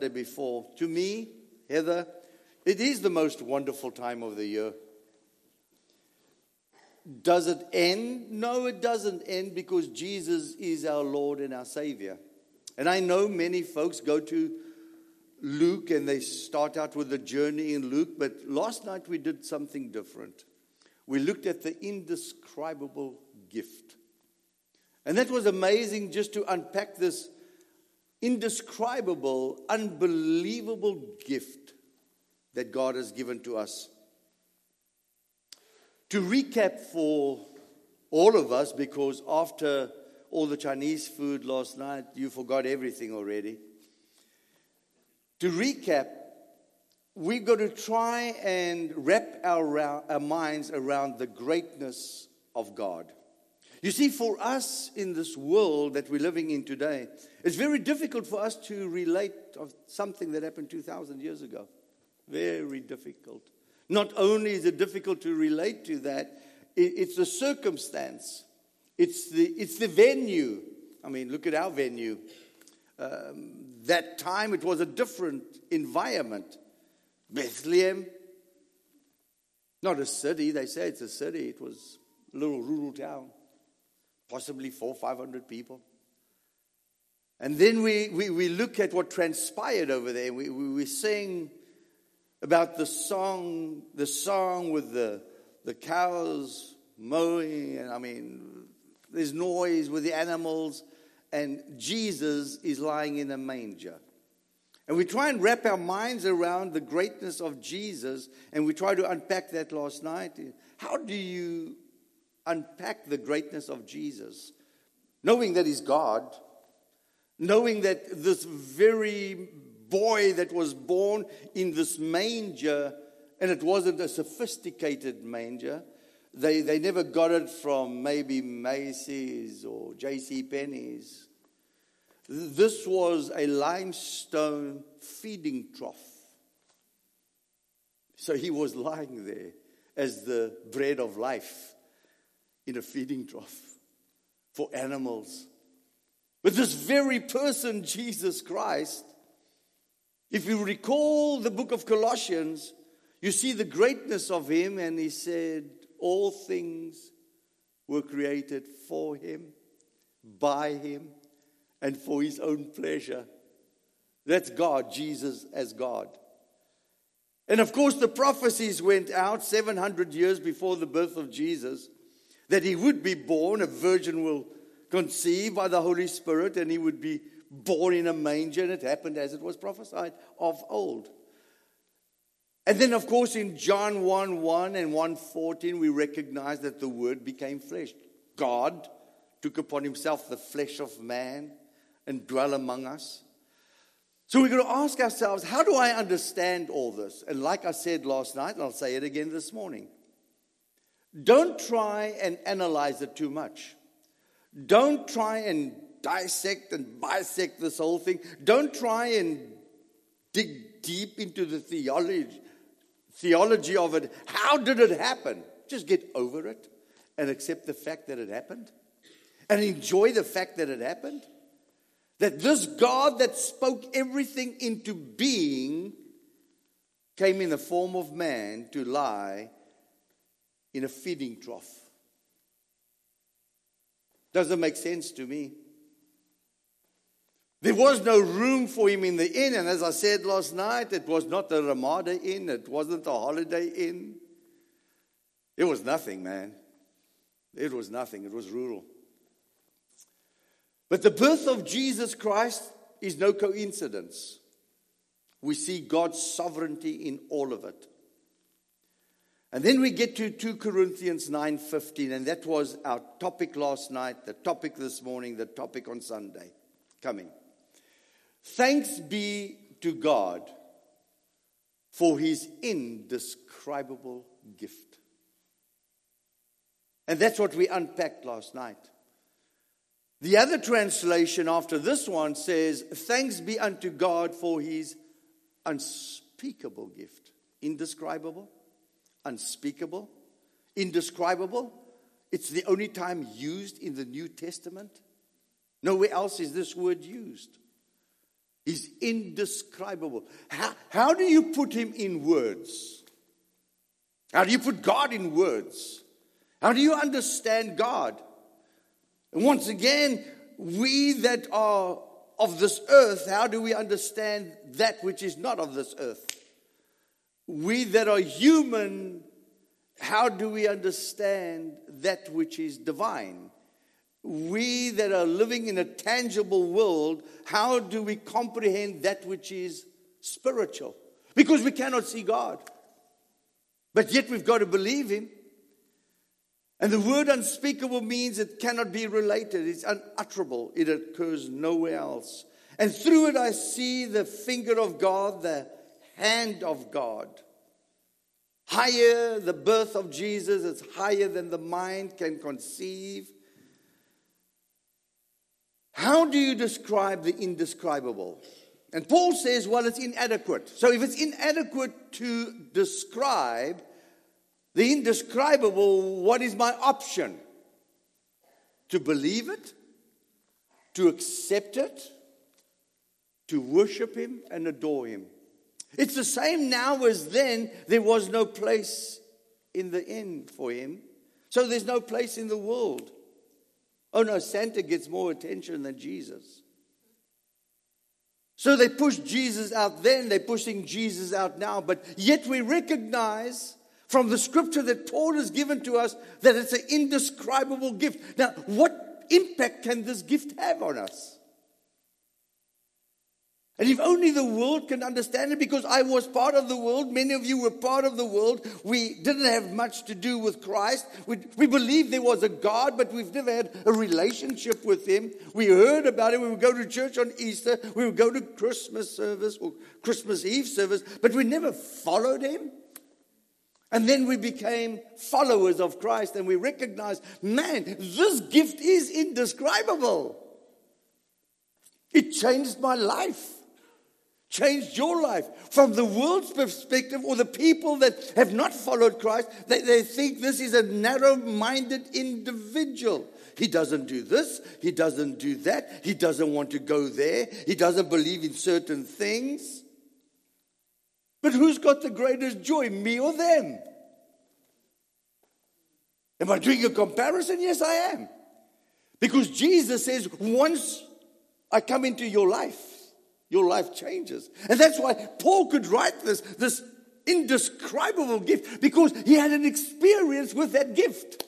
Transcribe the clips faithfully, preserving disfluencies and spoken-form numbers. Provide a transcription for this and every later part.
before. To me, Heather, it is the most wonderful time of the year. Does it end? No, it doesn't end, because Jesus is our Lord and our Savior. And I know many folks go to Luke and they start out with the journey in Luke, but last night we did something different. We looked at the indescribable gift. And that was amazing, just to unpack this indescribable, unbelievable gift that God has given to us. To recap for all of us, because after all the Chinese food last night, you forgot everything already. To recap, we've got to try and wrap our, our minds around the greatness of God. You see, for us in this world that we're living in today, it's very difficult for us to relate of something that happened two thousand years ago. Very difficult. Not only is it difficult to relate to that, it's the circumstance. It's the, it's the venue. I mean, look at our venue. Um, that time it was a different environment. Bethlehem, not a city. They say it's a city. It was a little rural town. Possibly four, five hundred people. And then we, we, we look at what transpired over there. We, we, we sing about the song, the song with the, the cows mowing. And I mean, there's noise with the animals. And Jesus is lying in a manger. And we try and wrap our minds around the greatness of Jesus. And we try to unpack that last night. How do you unpack the greatness of Jesus? Knowing that he's God. Knowing that this very boy that was born in this manger, and it wasn't a sophisticated manger. They, they never got it from maybe Macy's or J C Penney's. This was a limestone feeding trough. So he was lying there as the bread of life in a feeding trough for animals. But this very person, Jesus Christ, if you recall the book of Colossians, you see the greatness of him, and he said, all things were created for him, by him, and for his own pleasure. That's God, Jesus as God. And of course, the prophecies went out seven hundred years before the birth of Jesus, that he would be born, a virgin will conceive by the Holy Spirit, and he would be born in a manger, and it happened as it was prophesied of old. And then, of course, in John one one and one fourteen, we recognize that the Word became flesh. God took upon himself the flesh of man and dwell among us. So we're going to ask ourselves, how do I understand all this? And like I said last night, and I'll say it again this morning, don't try and analyze it too much. Don't try and dissect and bisect this whole thing. Don't try and dig deep into the theology, theology of it. How did it happen? Just get over it and accept the fact that it happened. And enjoy the fact that it happened. That this God that spoke everything into being came in the form of man to lie in a feeding trough. Doesn't make sense to me. There was no room for him in the inn. And as I said last night, it was not the Ramada Inn. It wasn't the Holiday Inn. It was nothing, man. It was nothing. It was rural. But the birth of Jesus Christ is no coincidence. We see God's sovereignty in all of it. And then we get to two Corinthians nine fifteen, and that was our topic last night, the topic this morning, the topic on Sunday coming. Thanks be to God for his indescribable gift. And that's what we unpacked last night. The other translation after this one says, thanks be unto God for his unspeakable gift. Indescribable, unspeakable, indescribable. It's the only time used in the New Testament. Nowhere else is this word used. He's indescribable. How, how do you put him in words? How do you put God in words? How do you understand God? And once again, we that are of this earth, how do we understand that which is not of this earth? We that are human, how do we understand that which is divine? We that are living in a tangible world, how do we comprehend that which is spiritual? Because we cannot see God. But yet we've got to believe him. And the word unspeakable means it cannot be related. It's unutterable. It occurs nowhere else. And through it I see the finger of God, the hand of God. Higher, the birth of Jesus is higher than the mind can conceive. How do you describe the indescribable? And Paul says, well, it's inadequate. So if it's inadequate to describe the indescribable, what is my option? To believe it, to accept it, to worship him and adore him. It's the same now as then. There was no place in the inn for him. So there's no place in the world. Oh no, Santa gets more attention than Jesus. So they pushed Jesus out then, they're pushing Jesus out now. But yet we recognize from the scripture that Paul has given to us that it's an indescribable gift. Now, what impact can this gift have on us? And if only the world can understand it, because I was part of the world, many of you were part of the world. We didn't have much to do with Christ. We, we believed there was a God, but we've never had a relationship with him. We heard about it. We would go to church on Easter. We would go to Christmas service or Christmas Eve service, but we never followed him. And then we became followers of Christ, and we recognized, man, this gift is indescribable. It changed my life. Changed your life. From the world's perspective, or the people that have not followed Christ, they, they think this is a narrow-minded individual. He doesn't do this. He doesn't do that. He doesn't want to go there. He doesn't believe in certain things. But who's got the greatest joy, me or them? Am I doing a comparison? Yes, I am. Because Jesus says, once I come into your life, your life changes. And that's why Paul could write this, this indescribable gift, because he had an experience with that gift.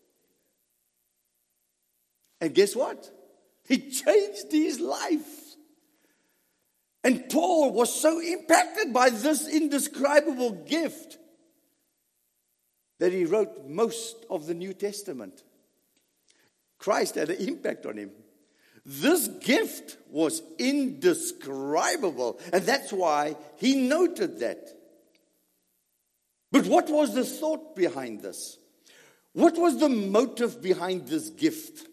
And guess what? He changed his life. And Paul was so impacted by this indescribable gift that he wrote most of the New Testament. Christ had an impact on him. This gift was indescribable, and that's why he noted that. But what was the thought behind this? What was the motive behind this gift?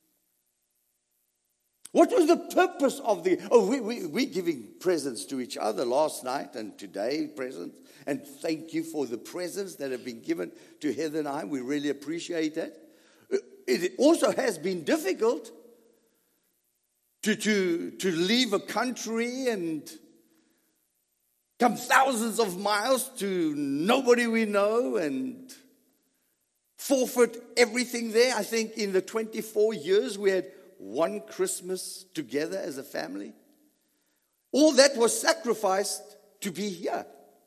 What was the purpose of the... Oh, we, we, we're giving presents to each other last night and today, presents. And thank you for the presents that have been given to Heather and I. We really appreciate that. It also has been difficult to, to, to leave a country and come thousands of miles to nobody we know and forfeit everything there. I think in the twenty-four years we had one Christmas together as a family. All that was sacrificed to be here.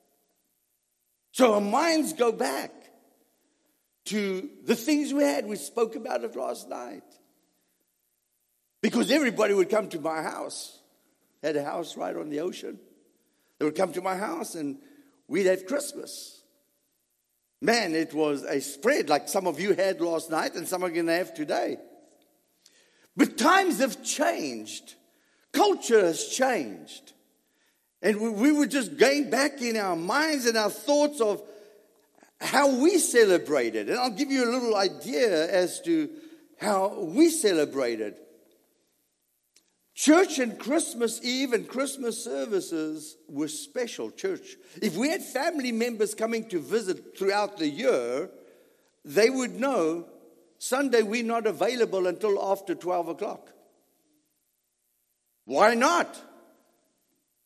So our minds go back to the things we had. We spoke about it last night. Because everybody would come to my house. I had a house right on the ocean. They would come to my house and we'd have Christmas. Man, it was a spread like some of you had last night and some are going to have today. But times have changed. Culture has changed. And we, we were just going back in our minds and our thoughts of how we celebrated. And I'll give you a little idea as to how we celebrated. Church and Christmas Eve and Christmas services were special. Church. If we had family members coming to visit throughout the year, they would know Sunday we're not available until after twelve o'clock. Why not?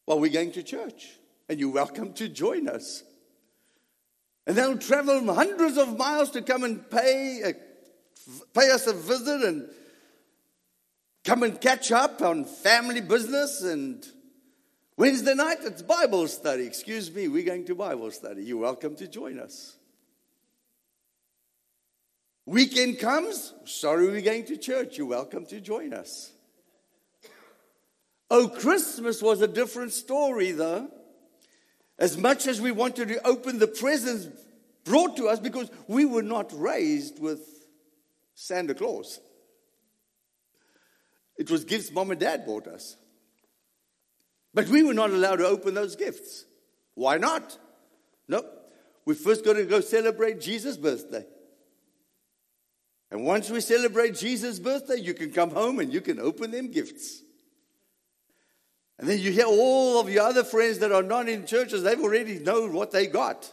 Well, we're going to church, and you're welcome to join us. And they'll travel hundreds of miles to come and pay, a, pay us a visit and come and catch up on family business. And Wednesday night, it's Bible study. Excuse me, we're going to Bible study. You're welcome to join us. Weekend comes, sorry, we're going to church. You're welcome to join us. Oh, Christmas was a different story, though. As much as we wanted to open the presents brought to us, because we were not raised with Santa Claus. It was gifts Mom and Dad bought us. But we were not allowed to open those gifts. Why not? Nope. We first got to go celebrate Jesus' birthday. And once we celebrate Jesus' birthday, you can come home and you can open them gifts. And then you hear all of your other friends that are not in churches, they've already known what they got.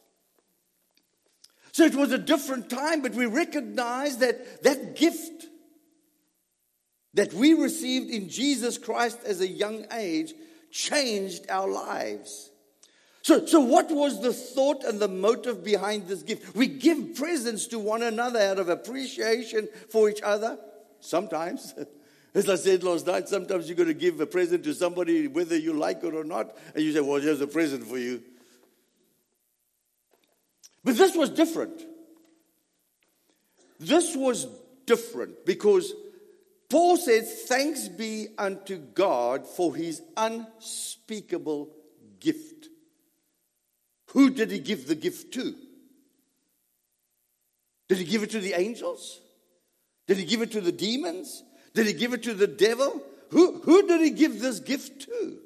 So it was a different time, but we recognize that that gift that we received in Jesus Christ as a young age changed our lives. So, so what was the thought and the motive behind this gift? We give presents to one another out of appreciation for each other. Sometimes, as I said last night, sometimes you're going to give a present to somebody whether you like it or not. And you say, well, here's a present for you. But this was different. This was different because Paul said, thanks be unto God for his unspeakable gift. Who did he give the gift to? Did he give it to the angels? Did he give it to the demons? Did he give it to the devil? Who, who did he give this gift to?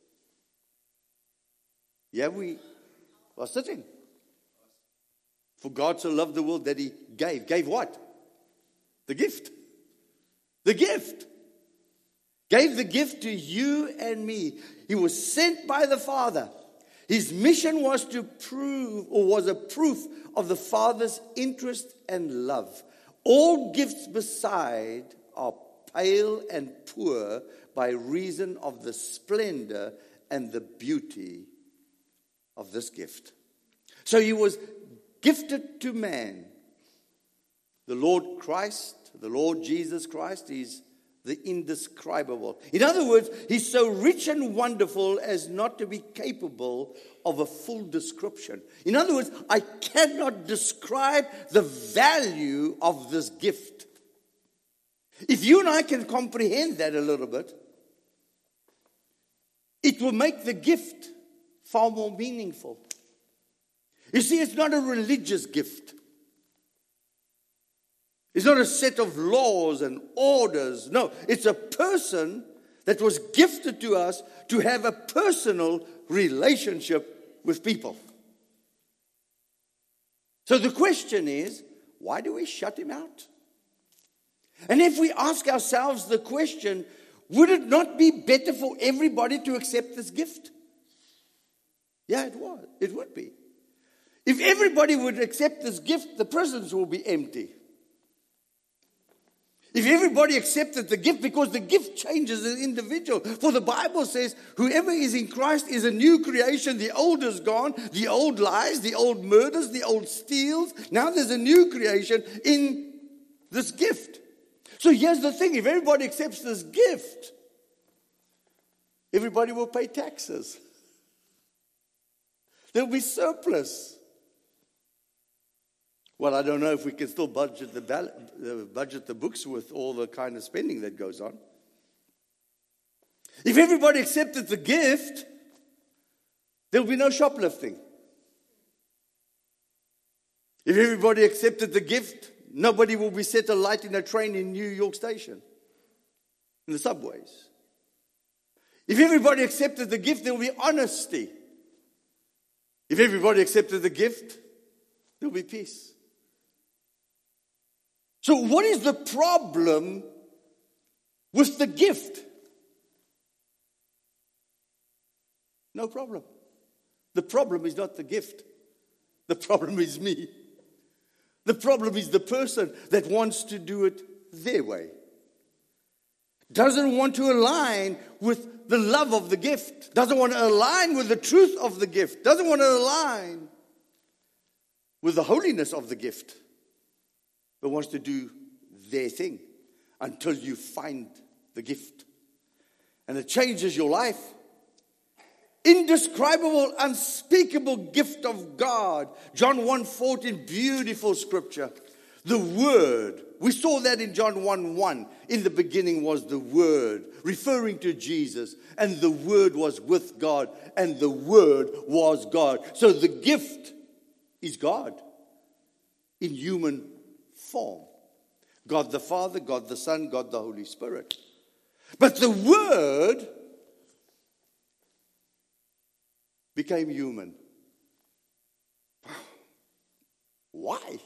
Yeah, we are sitting. For God so loved the world that he gave. Gave what? The gift. The gift. Gave the gift to you and me. He was sent by the Father. His mission was to prove, or was a proof of the Father's interest and love. All gifts beside are pale and poor by reason of the splendor and the beauty of this gift. So he was gifted to man. The Lord Christ, the Lord Jesus Christ, is the indescribable. In other words, he's so rich and wonderful as not to be capable of a full description. In other words, I cannot describe the value of this gift. If you and I can comprehend that a little bit, it will make the gift far more meaningful. You see, it's not a religious gift. It's not a set of laws and orders. No, it's a person that was gifted to us to have a personal relationship with people. So the question is, why do we shut him out? And if we ask ourselves the question, would it not be better for everybody to accept this gift? Yeah, it would. It would be. If everybody would accept this gift, the prisons will be empty. If everybody accepted the gift, because the gift changes an individual. For the Bible says, whoever is in Christ is a new creation. The old is gone. The old lies, the old murders, the old steals. Now there's a new creation in this gift. So here's the thing. If everybody accepts this gift, everybody will pay taxes. There'll be surplus. Well, I don't know if we can still budget the, uh, budget the books with all the kind of spending that goes on. If everybody accepted the gift, there'll be no shoplifting. If everybody accepted the gift, nobody will be set alight in a train in New York Station, in the subways. If everybody accepted the gift, there will be honesty. If everybody accepted the gift, there will be peace. So what is the problem with the gift? No problem. The problem is not the gift. The problem is me. The problem is the person that wants to do it their way. doesn't want to align with the love of the gift, doesn't want to align with the truth of the gift, doesn't want to align with the holiness of the gift, but wants to do their thing until you find the gift. And it changes your life. Indescribable, unspeakable gift of God. John one fourteen, beautiful scripture. The Word. We saw that in John one one. In the beginning was the Word, referring to Jesus. And the Word was with God. And the Word was God. So the gift is God in human form. God the Father, God the Son, God the Holy Spirit. But the Word became human. Why?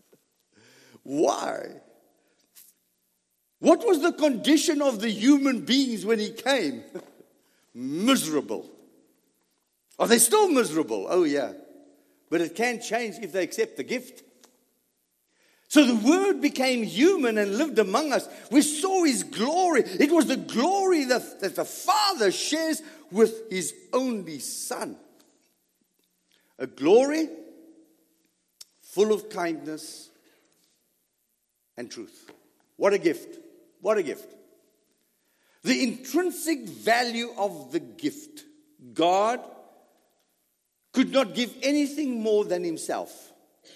Why? What was the condition of the human beings when he came? Miserable. Are they still miserable? Oh yeah. But it can change if they accept the gift. So the Word became human and lived among us. We saw His glory. It was the glory that, that the Father shares with His only Son. A glory full of kindness and truth. What a gift. What a gift. The intrinsic value of the gift. God could not give anything more than Himself.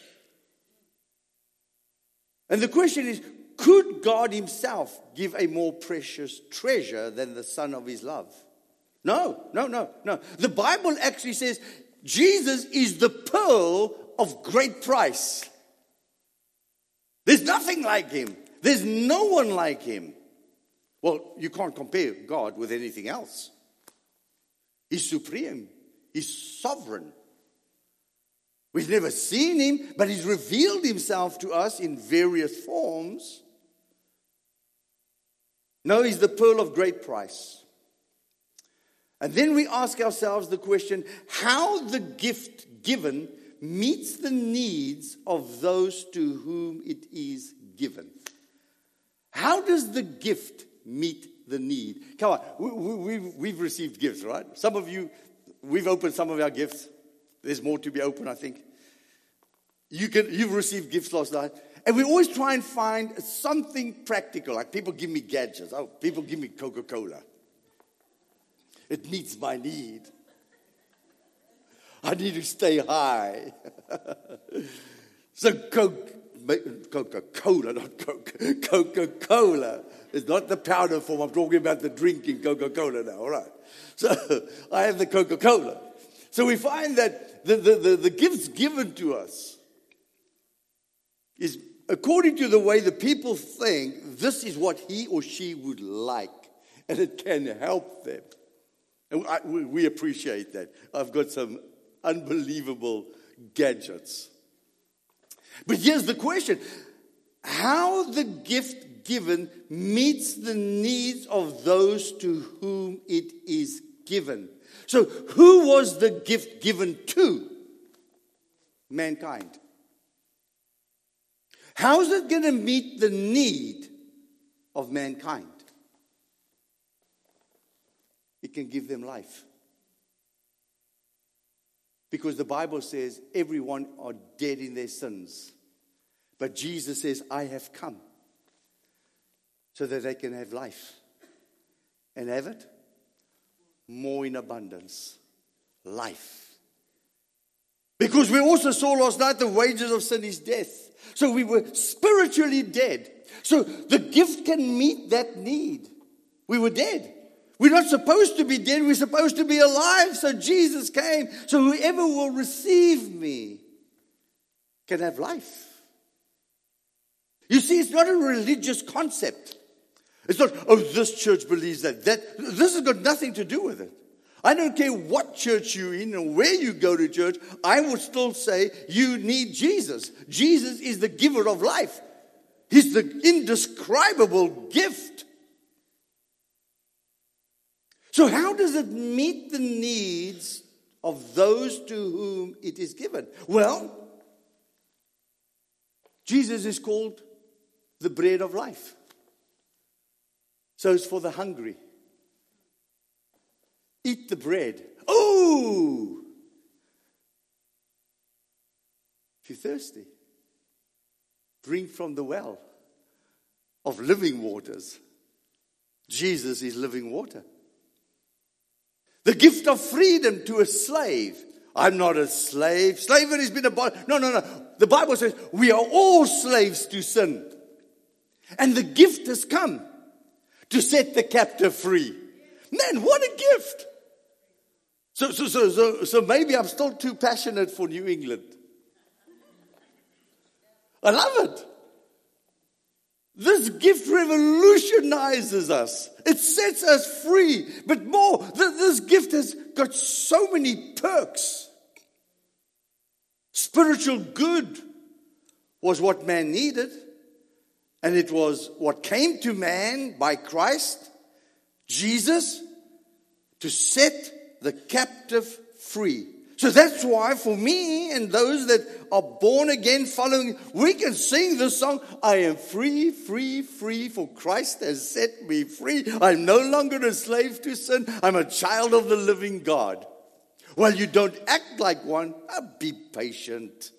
And the question is, could God Himself give a more precious treasure than the Son of His love? No, no, no, no. The Bible actually says Jesus is the pearl of great price. There's nothing like Him. There's no one like Him. Well, you can't compare God with anything else. He's supreme. He's sovereign. We've never seen Him, but He's revealed Himself to us in various forms. No, He's the pearl of great price. And then we ask ourselves the question, how the gift given meets the needs of those to whom it is given. How does the gift meet the need? Come on, we, we, we've, we've received gifts, right? Some of you, we've opened some of our gifts. There's more to be open, I think. You can, you've received gifts last night. And we always try and find something practical. Like people give me gadgets. Oh, people give me Coca-Cola. It meets my need. I need to stay high. So Coke, Coca-Cola, not Coke. Coca-Cola is not the powder form. I'm talking about the drinking Coca-Cola now, all right? So I have the Coca-Cola. So we find that the, the, the, the gifts given to us is according to the way the people think, this is what he or she would like. And it can help them. And I, we appreciate that. I've got some unbelievable gadgets. But here's the question. How the gift given meets the needs of those to whom it is given. So who was the gift given to? Mankind. How is it going to meet the need of mankind? It can give them life. Because the Bible says everyone are dead in their sins. But Jesus says, I have come so that they can have life. And have it more in abundance. Life. Because we also saw last night the wages of sin is death. So we were spiritually dead. So the gift can meet that need. We were dead. We're not supposed to be dead. We're supposed to be alive. So Jesus came. So whoever will receive me can have life. You see, it's not a religious concept. It's not, oh, this church believes that. That this has got nothing to do with it. I don't care what church you're in or where you go to church. I would still say you need Jesus. Jesus is the giver of life. He's the indescribable gift. So how does it meet the needs of those to whom it is given? Well, Jesus is called the bread of life. So it's for the hungry. Eat the bread. Oh! If you're thirsty, drink from the well of living waters. Jesus is living water. The gift of freedom to a slave. I'm not a slave. Slavery has been abolished. No, no, no. The Bible says we are all slaves to sin. And the gift has come to set the captive free. Man, what a gift. So, so, so, so, so maybe I'm still too passionate for New England. I love it. This gift revolutionizes us. It sets us free. But more, th- this gift has got so many perks. Spiritual good was what man needed. And it was what came to man by Christ, Jesus, to set the captive free. So that's why for me and those that are born again following, we can sing this song, I am free, free, free, for Christ has set me free. I'm no longer a slave to sin. I'm a child of the living God. Well, you don't act like one. Oh, be patient.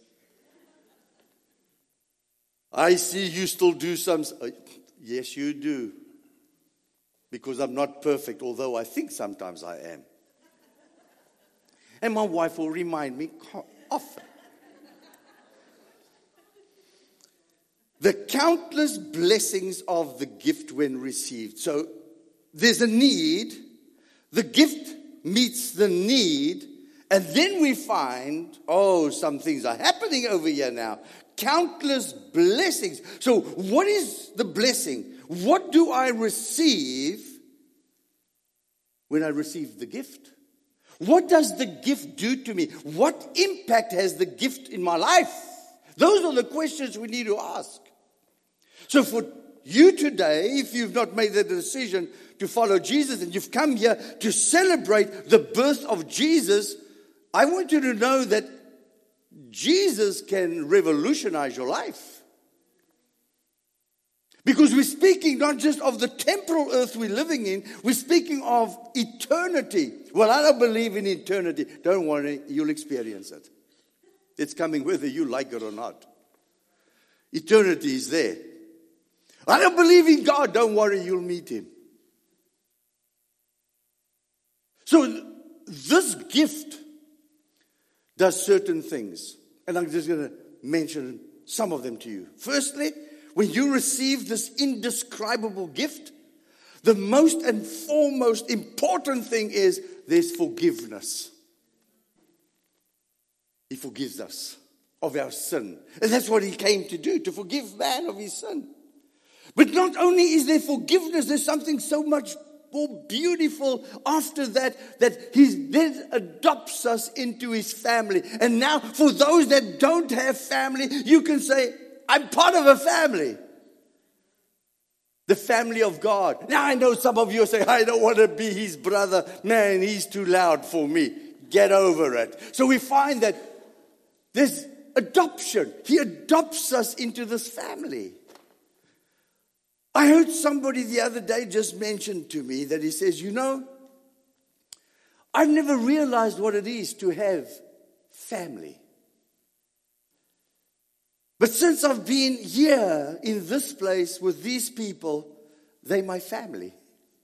I see you still do some. Uh, yes, you do. Because I'm not perfect, although I think sometimes I am. And my wife will remind me often. The countless blessings of the gift when received. So there's a need. The gift meets the need. And then we find, oh, some things are happening over here now. Countless blessings. So what is the blessing? What do I receive when I receive the gift? What does the gift do to me? What impact has the gift in my life? Those are the questions we need to ask. So for you today, if you've not made the decision to follow Jesus and you've come here to celebrate the birth of Jesus, I want you to know that Jesus can revolutionize your life. Because we're speaking not just of the temporal earth we're living in, we're speaking of eternity. Well, I don't believe in eternity. Don't worry, you'll experience it. It's coming whether you like it or not. Eternity is there. I don't believe in God. Don't worry, you'll meet Him. So this gift does certain things. And I'm just going to mention some of them to you. Firstly, when you receive this indescribable gift, the most and foremost important thing is there's forgiveness. He forgives us of our sin. And that's what He came to do, to forgive man of his sin. But not only is there forgiveness, there's something so much more beautiful after that, that He then adopts us into His family. And now for those that don't have family, you can say, I'm part of a family. The family of God. Now I know some of you say, I don't want to be his brother. Man, he's too loud for me. Get over it. So we find that there's adoption. He adopts us into this family. I heard somebody the other day just mention to me that he says, you know, I've never realized what it is to have family. But since I've been here in this place with these people, they're my family.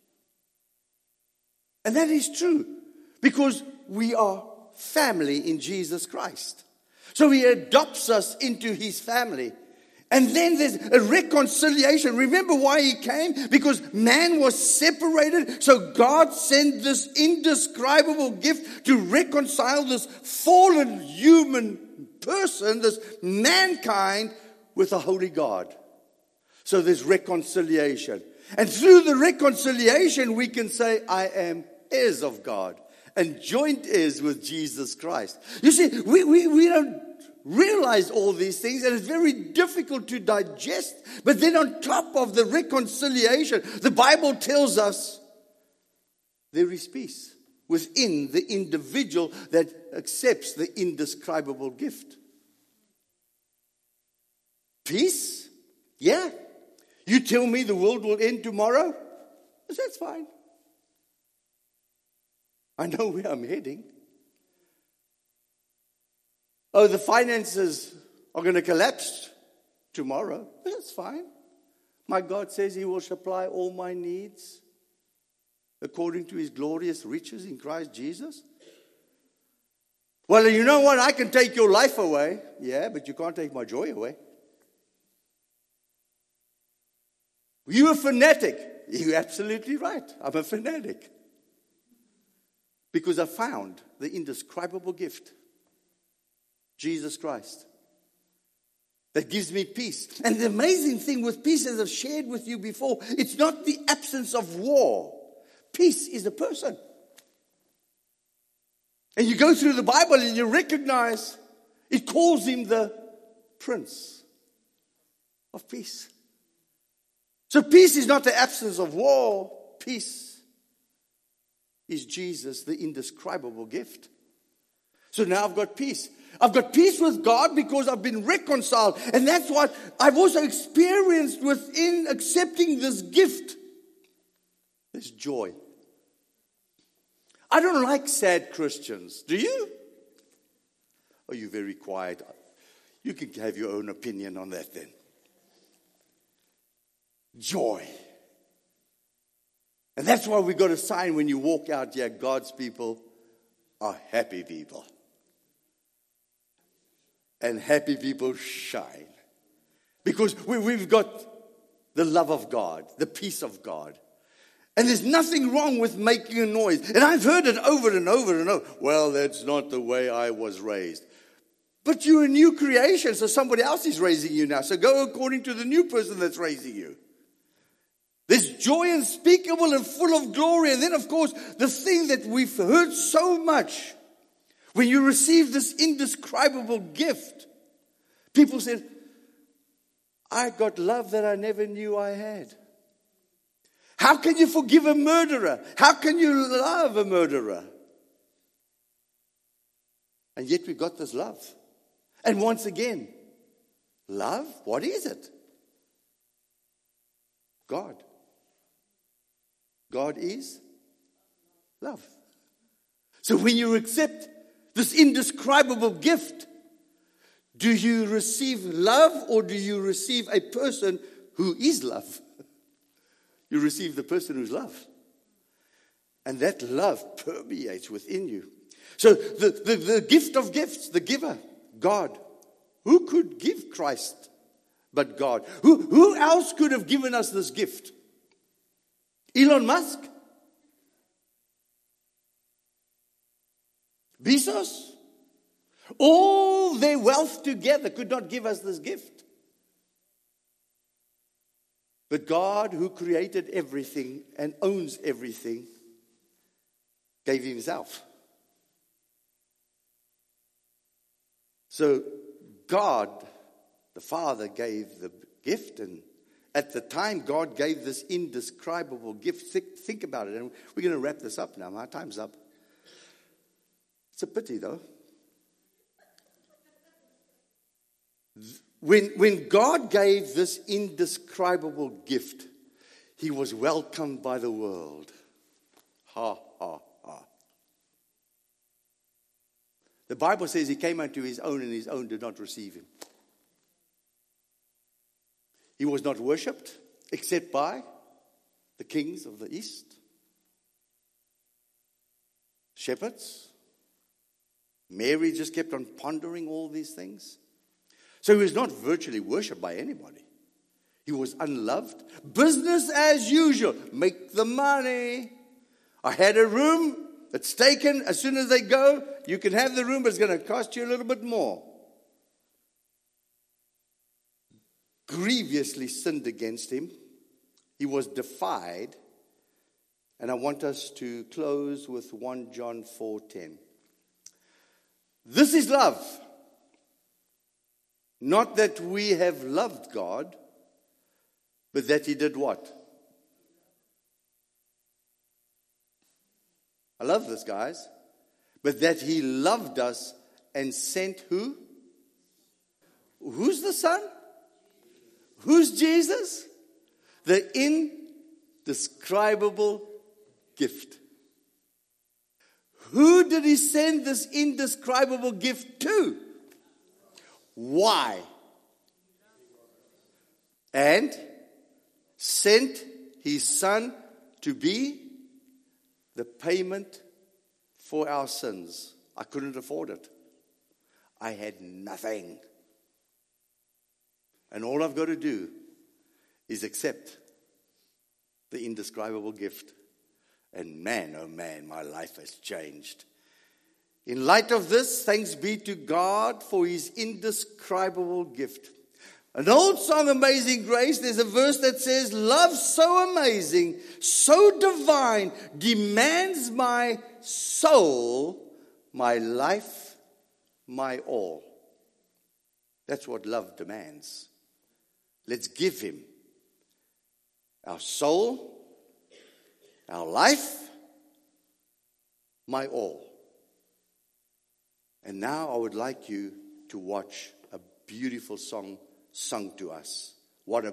And that is true because we are family in Jesus Christ. So He adopts us into His family. And then there's a reconciliation. Remember why He came? Because man was separated. So God sent this indescribable gift to reconcile this fallen human person, this mankind, with a holy God. So there's reconciliation. And through the reconciliation, we can say, I am heirs of God and joint heirs with Jesus Christ. You see, we, we, we don't realize all these things, and it's very difficult to digest. But then on top of the reconciliation, the Bible tells us there is peace within the individual that accepts the indescribable gift. Peace? Yeah. You tell me the world will end tomorrow? I said, that's fine. I know where I'm heading. Oh, the finances are going to collapse tomorrow. That's fine. My God says He will supply all my needs according to His glorious riches in Christ Jesus. Well, you know what? I can take your life away. Yeah, but you can't take my joy away. You're a fanatic. You're absolutely right. I'm a fanatic. Because I found the indescribable gift, Jesus Christ, that gives me peace. And the amazing thing with peace, as I've shared with you before, it's not the absence of war. Peace is a person. And you go through the Bible and you recognize it calls Him the Prince of Peace. So peace is not the absence of war. Peace is Jesus, the indescribable gift. So now I've got peace. I've got peace with God because I've been reconciled. And that's what I've also experienced within accepting this gift. This joy. I don't like sad Christians. Do you? Are you very quiet? You can have your own opinion on that then. Joy. And that's why we got a sign when you walk out here, God's people are happy people. And happy people shine. Because we, we've got the love of God, the peace of God. And there's nothing wrong with making a noise. And I've heard it over and over and over. Well, that's not the way I was raised. But you're a new creation, so somebody else is raising you now. So go according to the new person that's raising you. There's joy unspeakable and full of glory. And then, of course, the thing that we've heard so much, when you receive this indescribable gift, people said, I got love that I never knew I had. How can you forgive a murderer? How can you love a murderer? And yet we got this love. And once again, love, what is it? God. God is love. So when you accept this indescribable gift, do you receive love or do you receive a person who is love? You receive the person who's love. And that love permeates within you. So the, the, the gift of gifts, the giver, God. Who could give Christ but God? Who, who else could have given us this gift? Elon Musk? Bezos? All their wealth together could not give us this gift. But God, who created everything and owns everything, gave Himself. So God, the Father, gave the gift, and at the time God gave this indescribable gift. Think, think about it, and we're going to wrap this up now. My time's up. It's a pity, though. When, when God gave this indescribable gift, He was welcomed by the world. Ha, ha, ha. The Bible says He came unto His own, and His own did not receive Him. He was not worshipped except by the kings of the east, shepherds. Mary just kept on pondering all these things. So He was not virtually worshipped by anybody. He was unloved. Business as usual. Make the money. I had a room that's taken. As soon as they go, you can have the room, but it's going to cost you a little bit more. Grievously sinned against Him. He was defied. And I want us to close with First John four ten. This is love. Not that we have loved God, but that He did what? I love this, guys. But that He loved us and sent who? Who's the Son? Who's Jesus? The indescribable gift. Who did he send this indescribable gift to? Why? And sent his son to be the payment for our sins. I couldn't afford it. I had nothing. And all I've got to do is accept the indescribable gift. And man, oh man, my life has changed. In light of this, thanks be to God for his indescribable gift. An old song, Amazing Grace, there's a verse that says, love so amazing, so divine, demands my soul, my life, my all. That's what love demands. Let's give him our soul, our life, my all. And now I would like you to watch a beautiful song sung to us. What a